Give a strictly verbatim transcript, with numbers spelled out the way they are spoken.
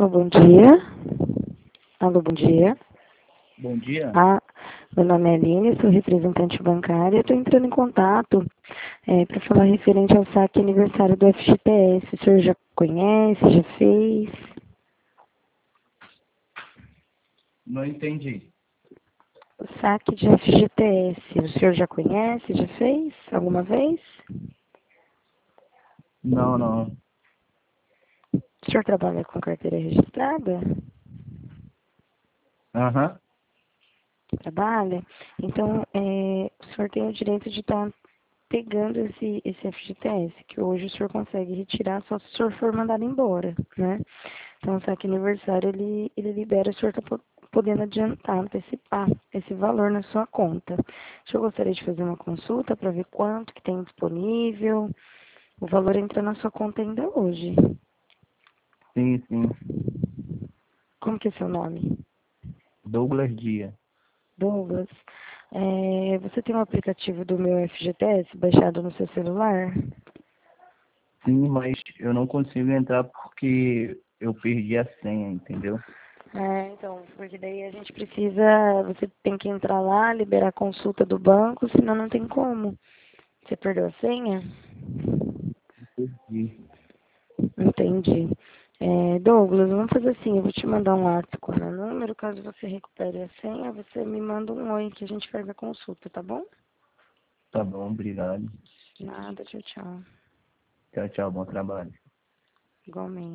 Alô, bom dia. Alô, bom dia. Bom dia. Ah, meu nome é Aline, sou representante bancária. Estou entrando em contato é, para falar referente ao saque aniversário do F G T S. O senhor já conhece, já fez? Não entendi. O saque de F G T S, o senhor já conhece, já fez alguma vez? Não, não. O senhor trabalha com carteira registrada? Aham. Trabalha? Então, é, o senhor tem o direito de estar pegando esse, esse F G T S, que hoje o senhor consegue retirar só se o senhor for mandado embora, né? Então, o saque aniversário, ele, ele libera, o senhor tá po- podendo adiantar, antecipar esse valor na sua conta. O senhor gostaria de fazer uma consulta para ver quanto que tem disponível? O valor entra na sua conta ainda hoje. Sim, sim. Como que é seu nome? Douglas Dia. Douglas. É, você tem um aplicativo do meu F G T S baixado no seu celular? Sim, mas eu não consigo entrar porque eu perdi a senha, entendeu? É, então, porque daí a gente precisa, você tem que entrar lá, liberar a consulta do banco, senão não tem como. Você perdeu a senha? Perdi. Entendi. É, Douglas, vamos fazer assim, eu vou te mandar um ato com o meu número, caso você recupere a senha, você me manda um oi que a gente faz a consulta, tá bom? Tá bom, obrigado. Nada, tchau, tchau. Tchau, tchau, bom trabalho. Igualmente.